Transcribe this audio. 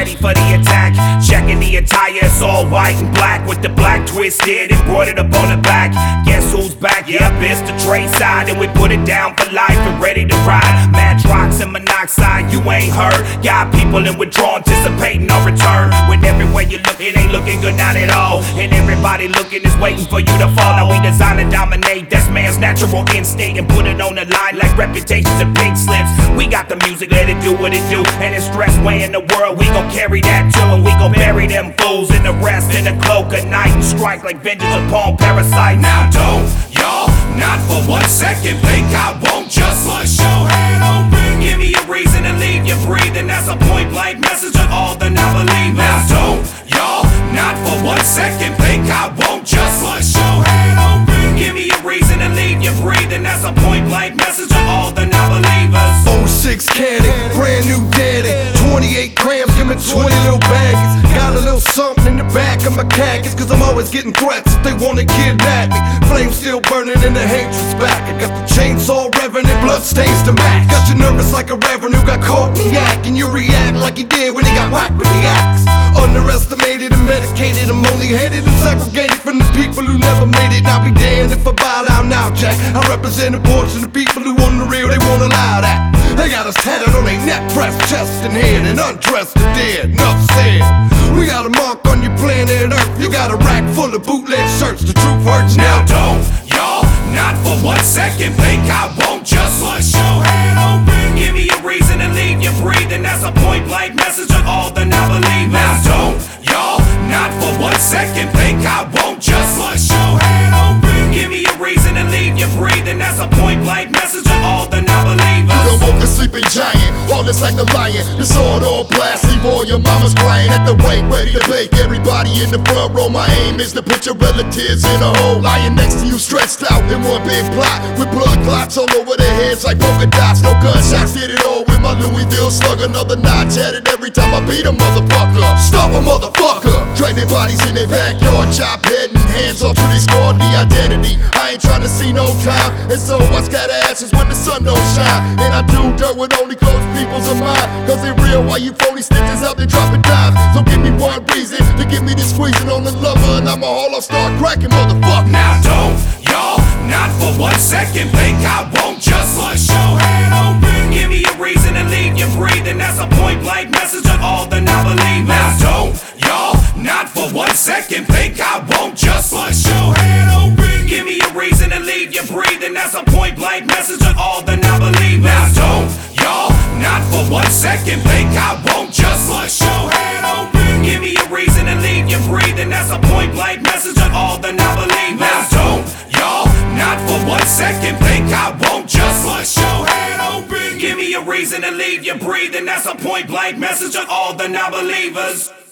ready for the attack. Checking the attire, it's all white and black with the black twisted embroidered up on the back. Guess who's back? Yep, it's the Trey side, and we put it down for life and ready to ride. Matrox and monoxide, you ain't heard. Got people in withdrawal, anticipating our return. When everywhere you look, it ain't looking good, not at all. And everybody looking is waiting for you to fall. Now we design and dominate, that's man's natural instinct, and put it on the line like reputations and pink slips. We got the music, let it do what it do. And it's stress way in the world, we gon' carry that too. And we gon' bury them fools in the rest in the cloak of night, and strike like vengeance upon parasite. Now don't y'all, not for 1 second, think I won't just bust your head open. Give me a reason to leave you breathing, that's a point blank message to all the non-believers. Now don't y'all, not for 1 second, think I won't just bust your head open. Give me a reason to leave you breathing, that's a point blank message to all the non-believers. 06 cannon, brand new daddy, 28 grams, give me 20 little baggies. Got a little something in the back of my khakis, cause I'm always getting threats if they wanna kidnap me. Flames still burning and the hatred's back. I got the chainsaw revving and blood stains to match. Got you nervous like a reverend who got caught in the act, and you react like he did when he got whacked with the axe. Underestimated and medicated, I'm only hated and segregated from the people who never made it. And I'll be damned if I bow down now, Jack. I represent a portion of people who on the real, they won't allow that. They got us tatted on their neck, breast, chest, and head, and undressed and dead. Enough said. We got a mark on your planet Earth. You got a rack full of bootleg shirts. The truth hurts now. Now don't y'all, not for 1 second, think I won't just bust your head open. Give me a reason to leave you breathing, that's a point blank message to all the non-believers. Now don't y'all, not for 1 second, think I won't just bust your head open. Give me a reason to leave you breathing, that's a point blank message to all the non-believers. You done woke the sleeping giant, all this like the lion. The sword on blast, leave all your mamas crying at the wake, ready to bake everybody in the front row. My aim is to put your relatives in a hole, lying next to you stretched out in one big plot, with blood clots all over their heads like polka dots. No gunshots, did it all with my Louisville slug. Another notch at it every time I beat a motherfucker. Stop a motherfucker, drag their bodies in their backyard, chop head and hands off till they scarred the identity. I ain't trying to see no time, and so I scatter ashes when the sun don't shine. And I do dirt with only close peoples of mine, cause they real while you phony stitches out there dropping dimes. So give me one reason to give me this squeezing on the lover, and I'ma haul off, start cracking, motherfucker. Now don't y'all, not for 1 second, think I won't just bust your head open. Give me a reason to leave you breathing, that's a point blank message to all the non-believers. Now don't y'all, not for 1 second, think I won't just bust your head open. Give me a reason to leave you breathing, that's a point blank message to all the non-believers. Now don't y'all, not for 1 second, think I won't just bust your head open. Give me a reason to leave you breathing, that's a point blank message to all the non-believers. Now don't y'all, not for 1 second, think I won't just bust your head open. Give me a reason to leave you breathing, that's a point blank message to all the non-believers.